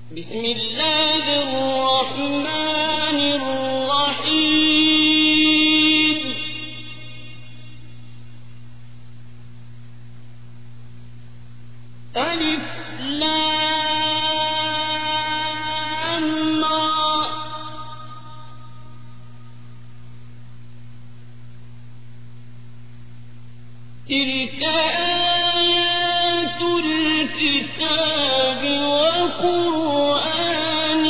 بسم الله الرحمن الرحيم ألف لام را تلك آيات الكتاب وقرآن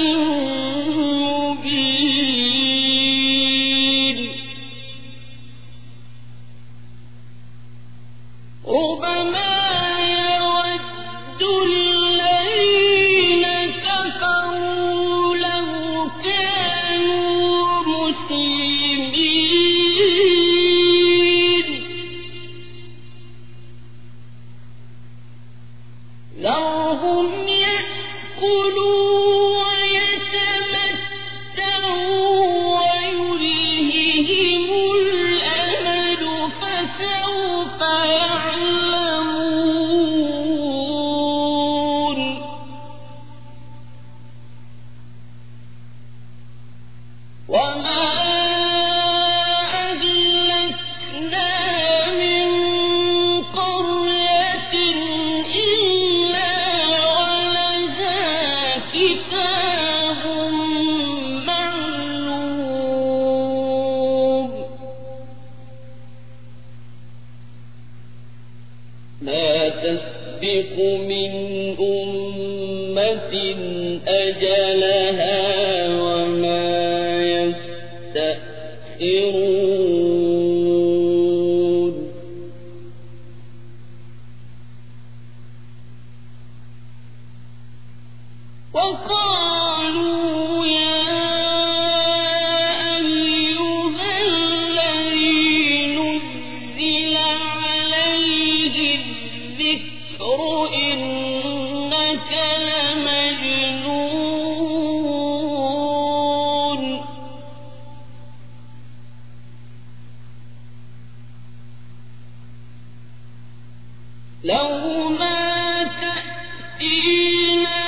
مبين ربما يود الذين كفروا لو كانوا مسلمين ذرهم يأكلوا ويتمتعوا ويلههم الأمل فسوف يعلمون وما أهلكنا من قرية إلا ولها كتاب معلوم ما تسبق من أمة أجلها وما يستأخرون وقالوا يا أيها الذي نزل عليه الذكر إنك لمجنون لو ما تأتينا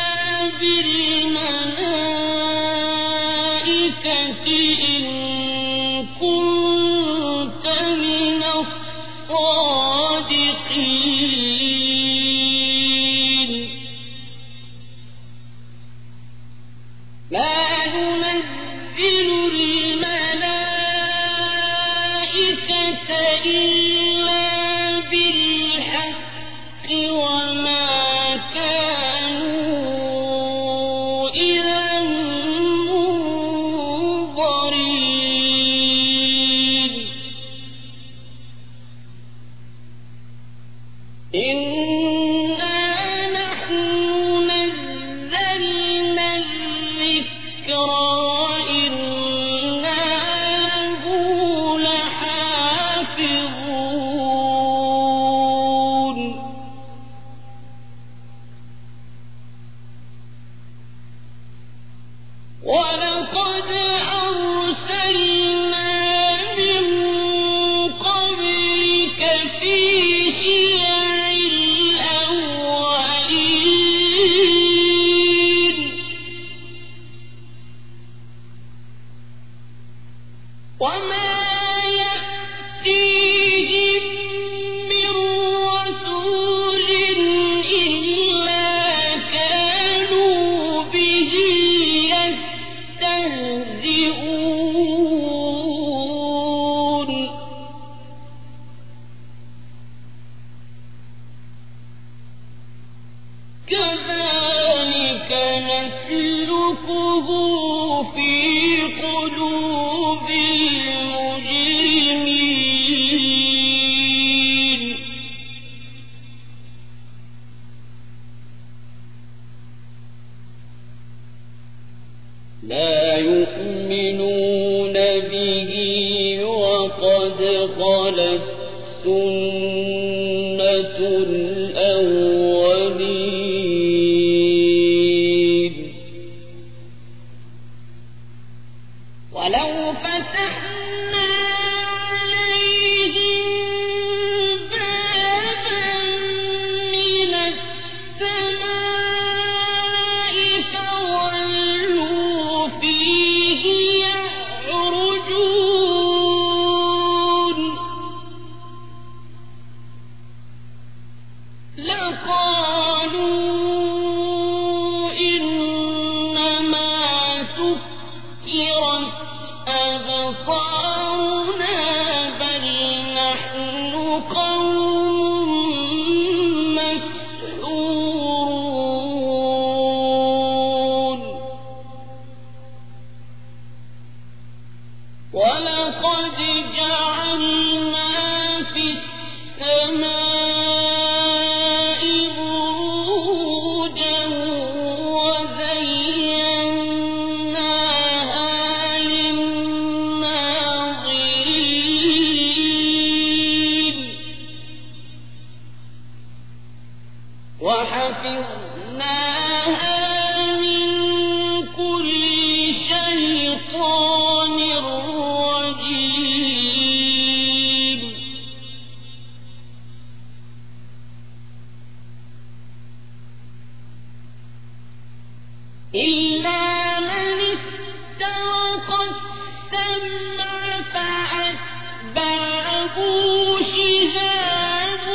بالملائكة إن كنت من الصادقين ما ننزل الملائكة إلا بالحق وما كانوا إذا منظرين إنا نحن نزلنا الذكر وإنا له لحافظون ولقد أرسلنا من قبلك في شيع الأولين وما يأتيهم من رسول إلا كانوا به يستهزئون كذلك نسلكه في قلوب المجرمين لا يؤمنون به وقد خلت سنة الأولين ولو فتحنا عليهم بابا من السماء تولوا فيه يعرجون لقالوا إنما سكرت أبصارنا بل نحن قوم مسحورون ولقد جعلنا في السماء بروجا وزيناها للناظرين وحفظناها من كل شيطان رجيم إلا من استرق السمع فأتبعه شهاب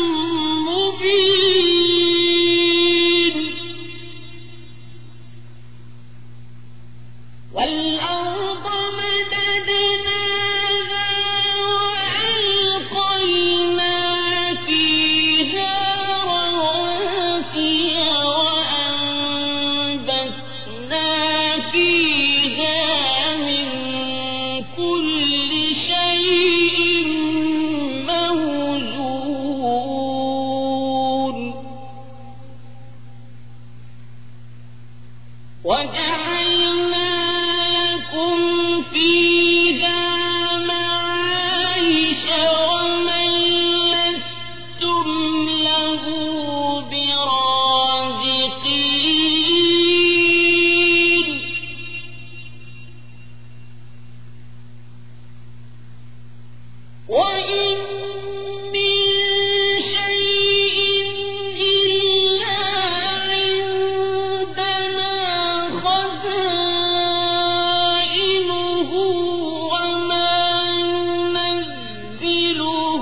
مبين والأرض مددناها وألقينا فيها رواسي وأنبتنا فيها من كل شيء موزون وجعلنا لكم فيها معايش ومن لستم له برازقين وإن من شيء إلا عندنا خزائنه وما ننزله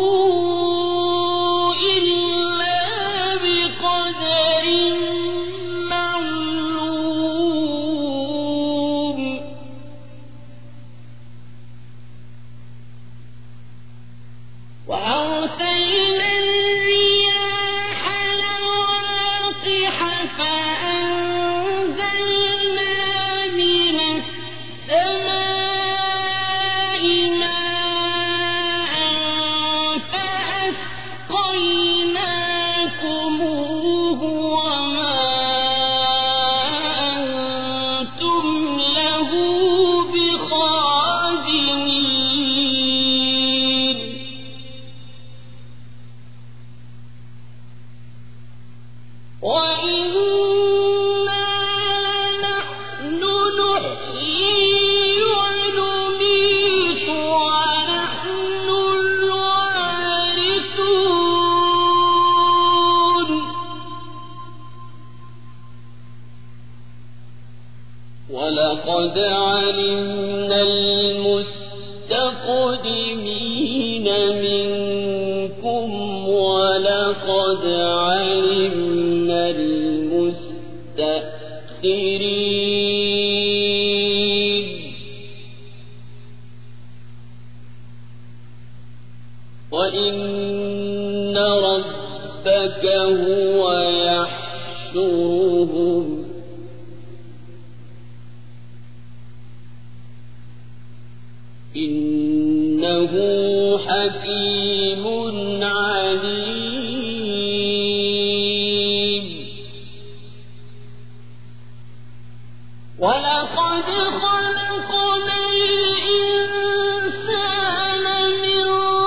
إلا بقدر معلوم وأرسلنا الرياح لواقح فأنزلنا من السماء ماء فأسقيناكموه وما أنتم له بخازنين وإنا لنحن نحيي ونميت ونحن الوارثون ولقد علمنا المستقدمين منكم ولقد علمنا المستأخرين وإن ربك هو يحشرهم إنه حكيم عليم ولقد خلقنا الإنسان من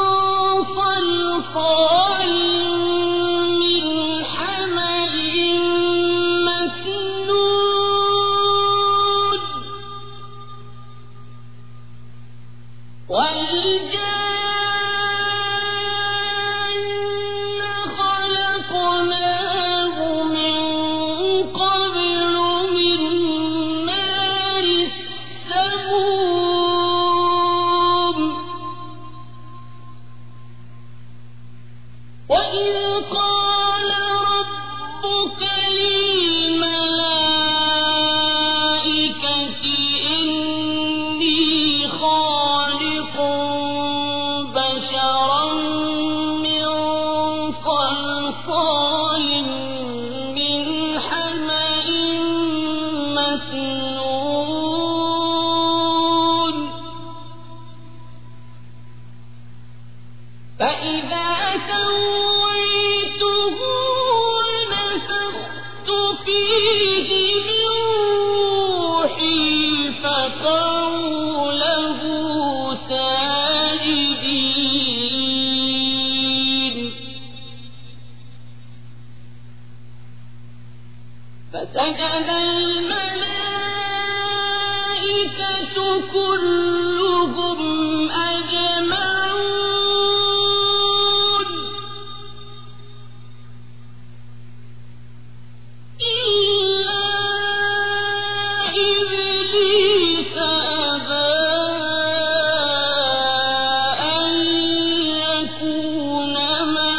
صلصال من حمأ مسنون والجان خلقناه من قبل مسنون فإذا سويته ونفخت فيه من روحي فقعوا له ساجدين فسجد الملائكة كلهم أجمعون إلا إبليس أبى أن يكون مع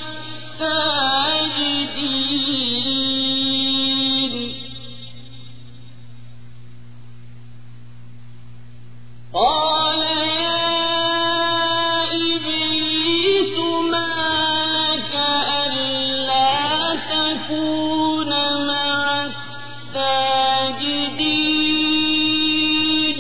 الساجدين قال يا إبليس ما لك ألا تكون مع الساجدين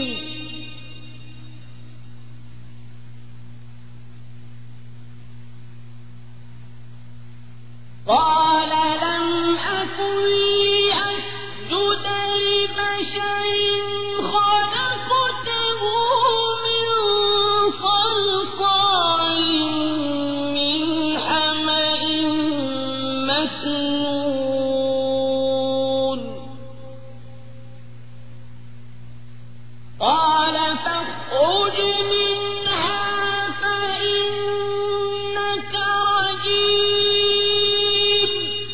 قال لم أكن لأسجد لبشر خلقته من صلصال من حمأ مسنون قال فاخرج منها فإنك رجيم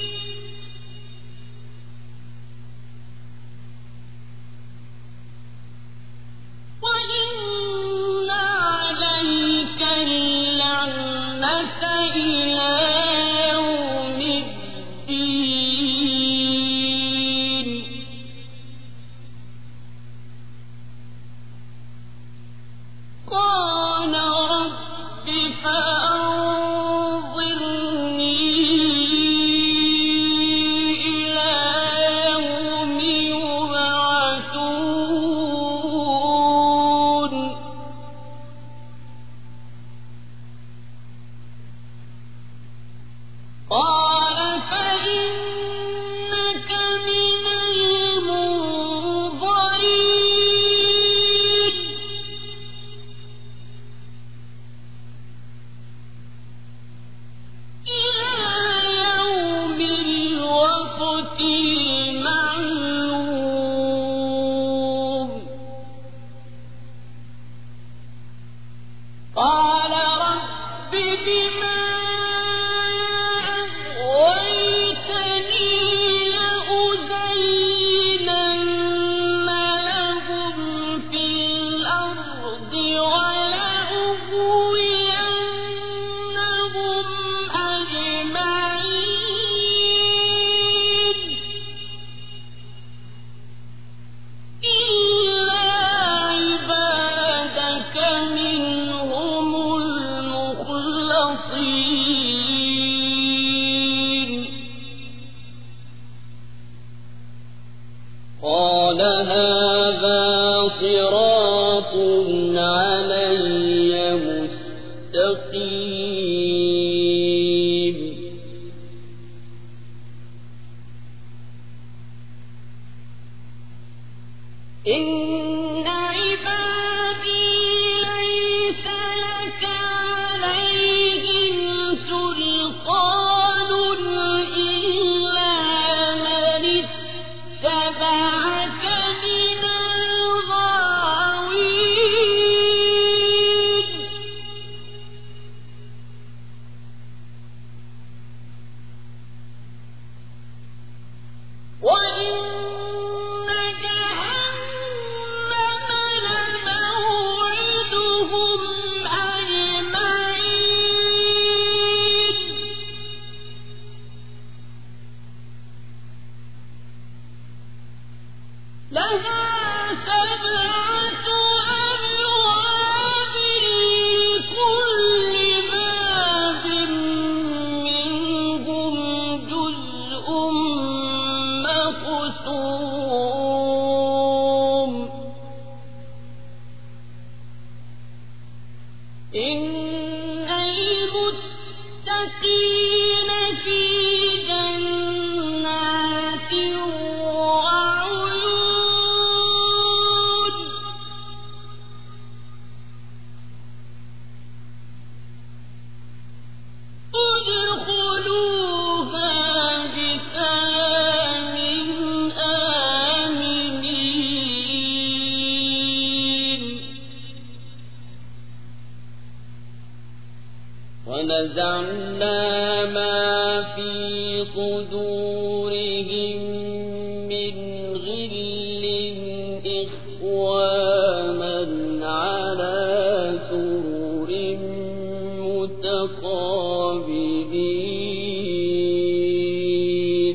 وإن عليك اللعنة إلى يوم الدين قال رب فأنظرني إلى يوم يبعثون قال فإنك من المنظرين إلى يوم الوقت المعلوم قال رب بما أغويتني لأزينن لهم في الأرض ولأغوينهم أجمعين إلا عبادك منهم المخلصين قال هذا صراط علي مستقيم إن عبادي ليس لك عليهم سلطان إلا من اتبعك من الغاوين وإن جهنم لموعدهم أجمعين لها سبعة أبواب لكل باب منهم جزء مقسوم ونزعنا ما في صدورهم من غل إخوانا على سرر متقابلين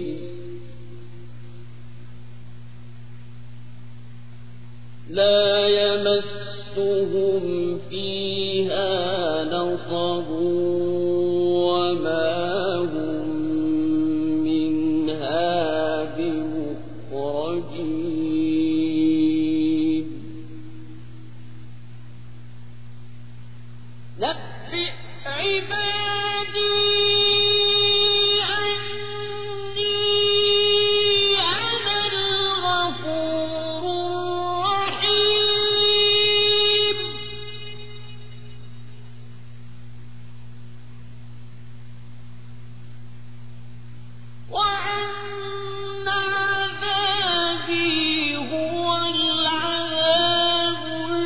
لا يمسهم فيها نصب وما هم منها بمخرجين نبئ عبادي أني أنا الغفور الرحيم وأن عذابي هو العذاب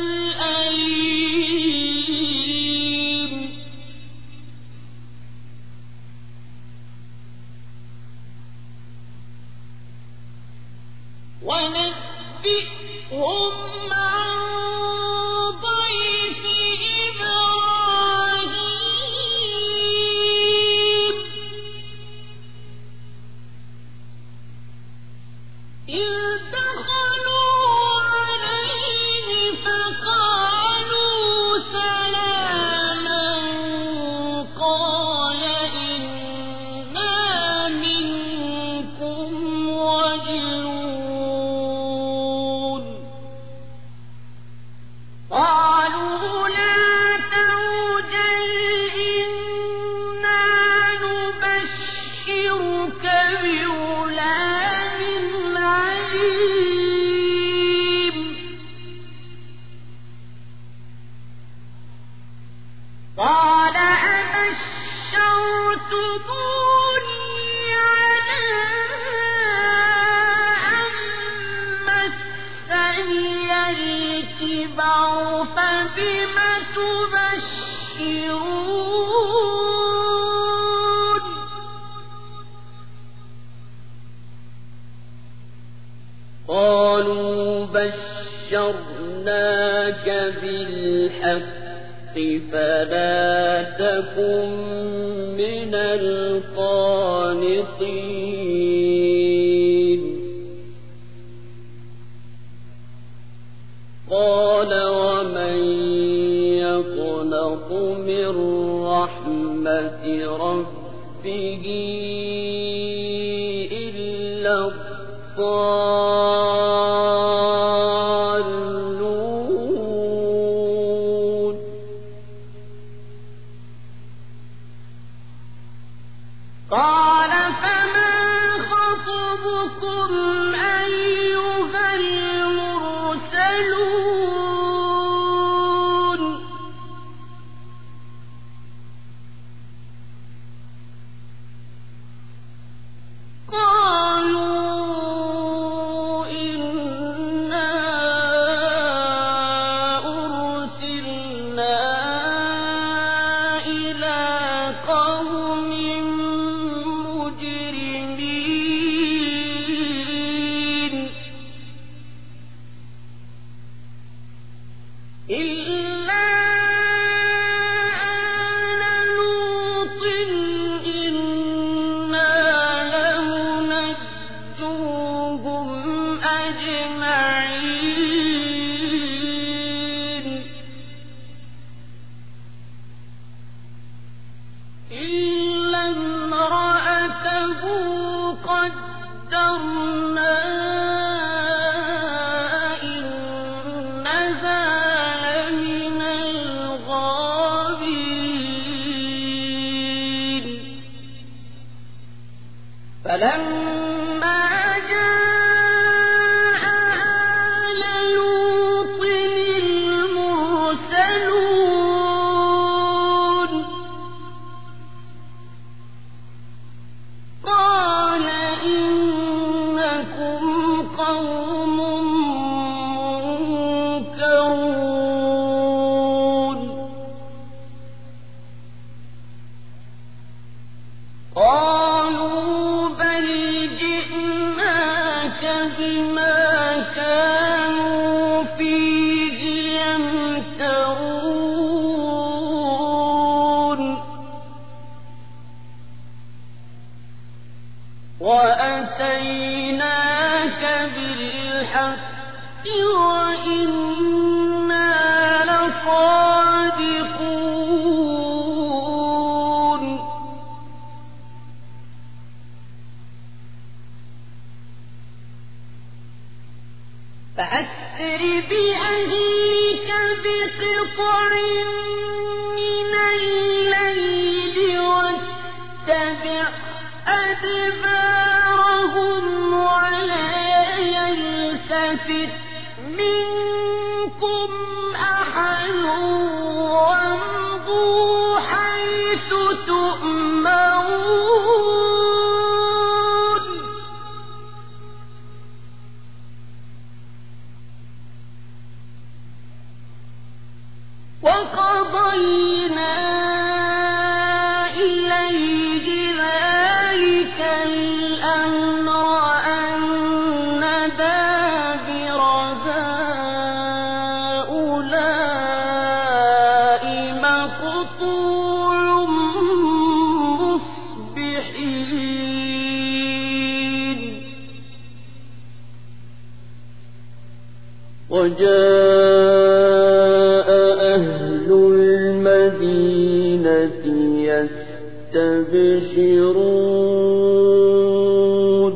الأليم ونبئهم عن ضيف إبراهيم إذ دخلوا عليه فقالوا سلاما قال إنا منكم وجلون قالوا لا توجل إنا نبشرك بغلام عليم قال أبشرتموني على أن مسني الكبر فبم تبشرون قالوا بشرناك بالحق فلا تكن من القانطين قال ومن يقنط من رحمة ربه إلا الضالون قال فما خطبكم أيها المرسلون قالوا إنا أرسلنا إلى قوم مجرمين إلا آل لوط إنا لمنجوهم أجمعين إلا امرأته قدرنا إنها لمن الغابرين فلما جاء آل لوط المرسلون قال إنكم قوم منكرون بما كانوا فيه يمترون وأتيناك بالحق وإنا لصادقون فأسر بأهلك بقطع من الليل واتبع أدبارهم ولا يلتفت منكم أحد وامضوا حيث تؤمرون وقضينا إليه ذلك الأمر أن دابر هؤلاء مقطوع مصبحين وجاء أهل المدينة يستبشرون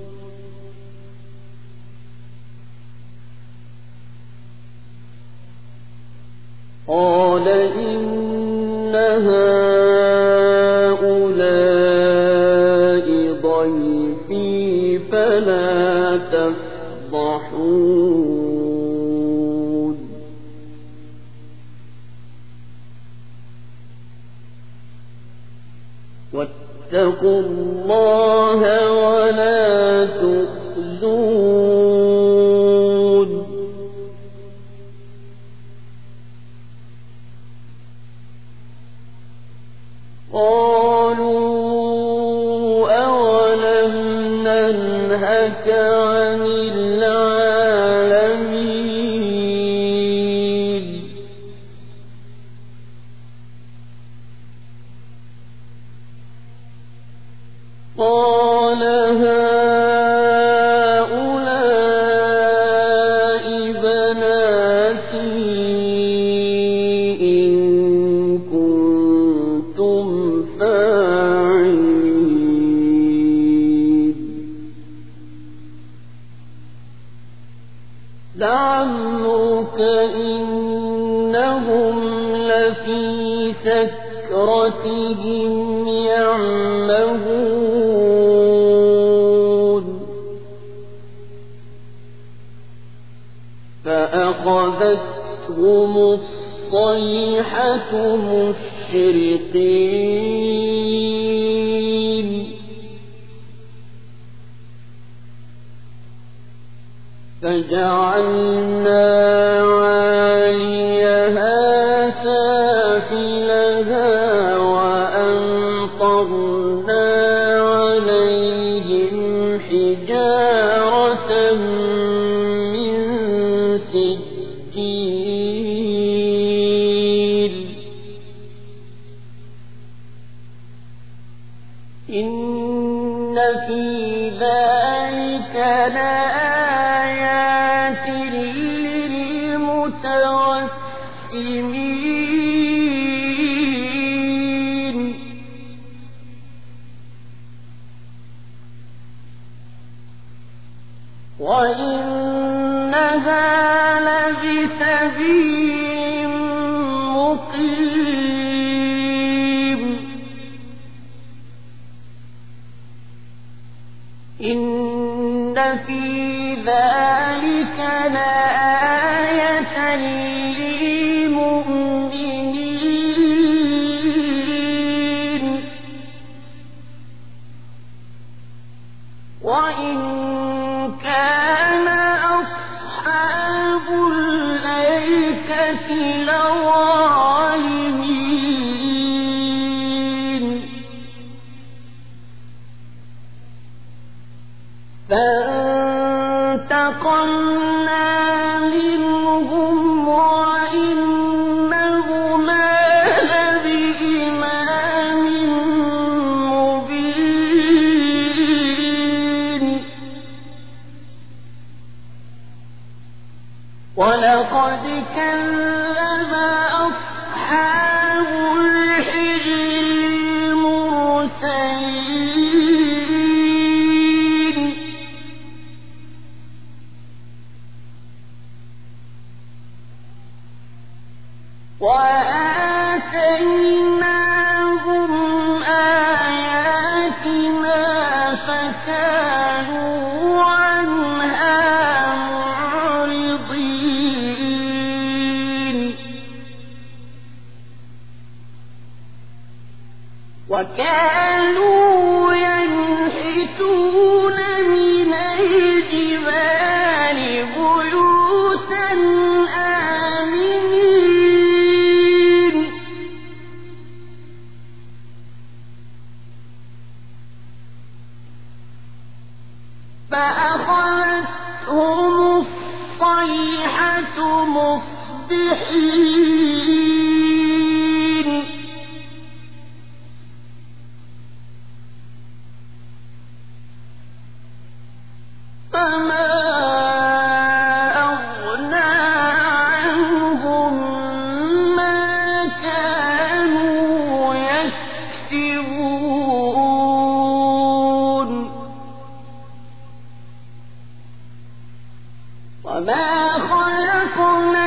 قال إن هؤلاء ضيفي فلا تفضحون واتقوا الله ولا تخزون قالوا أولم ننهك عن العالمين قال هؤلاء بناتي إن كنتم فاعلين لعمرك إنهم لفي سكرتهم يعمهون فأخذتهم الصيحة مشرقين فجعلنا عاليها سافلها وأمطرنا عليهم حجارة من سجيل إن في ذلك لآيات للمتوسمين وإنها لبسبيل مقيم إن في ذلك لآية للمؤمنين وإن كان أصحاب الأيكة لظالمين فانظر منهم وإنهما لبإمام مبين ولقد كذب أصحاب الحجر المرسلين وآتيناهم آياتنا فكانوا عنها معرضين وكانوا ينحتون من الجبال بيوتا آمنين فأخذتهم الصيحة مصبحين فما أغنى عنهم ما كانوا يكسبون وما خلقنا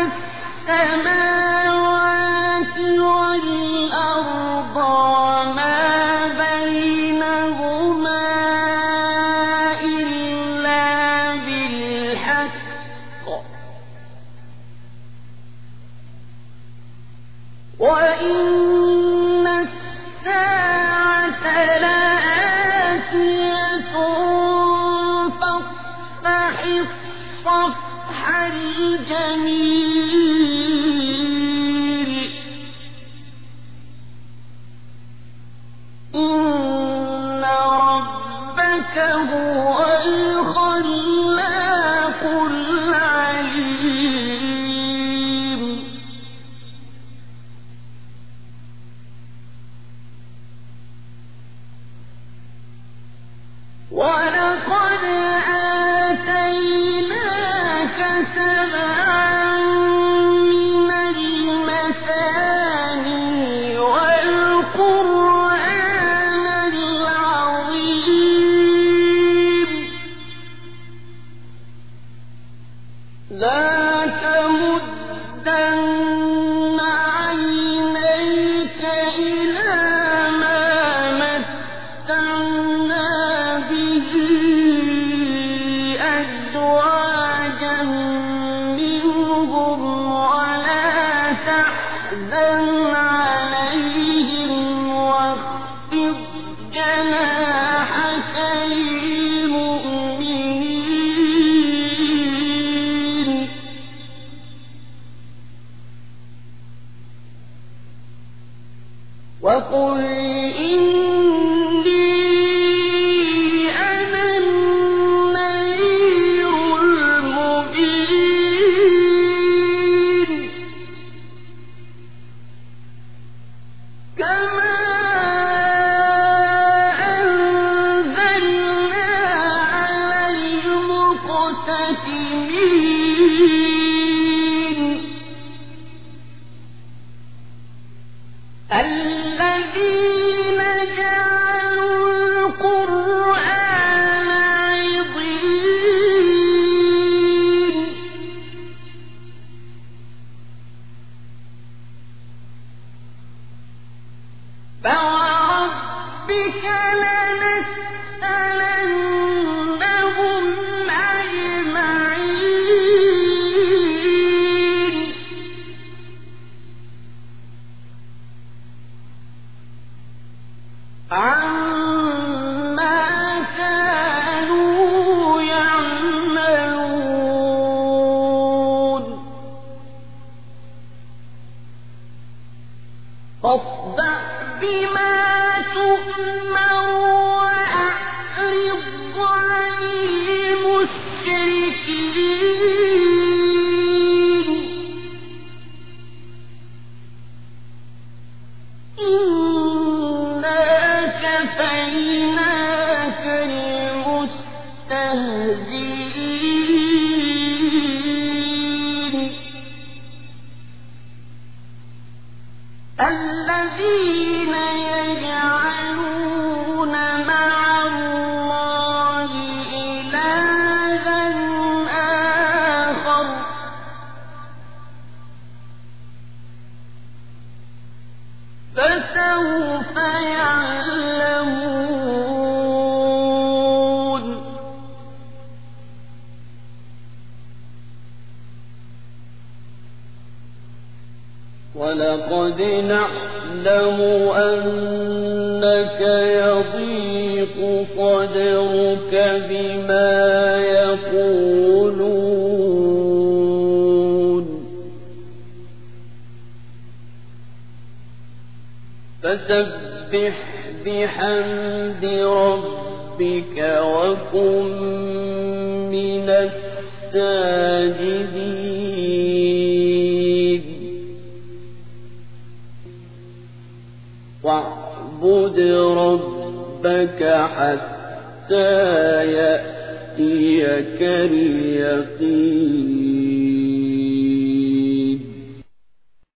السماوات والأرض وما بينهما إلا بالحق وإن الساعة لآتية فاصفح الصفح الجميل إن ربك هو الخلاق العليم ولقد آتيناك سبعا من المثاني والقرآن العظيم لا تمدن عينيك إلى ما متعنا به أزواجا منهم ولا تحزن عليهم واخفض جناحك للمؤمنين وقل إني أنا النذير المبين كما أنزلنا على المقتسمين الذين جعلوا القرآن عضين فوربك لنسألنهم أجمعين عما كانوا يعملون فاصدع بما تؤمر وأعرض عن المشركين الذين يجعلون مع الله إلها آخر فسوف يعلمون ولقد نعلم أنك يضيق صدرك بما يقولون فسبح بحمد ربك وكن من الساجدين واعبد ربك حتى يأتيك اليقين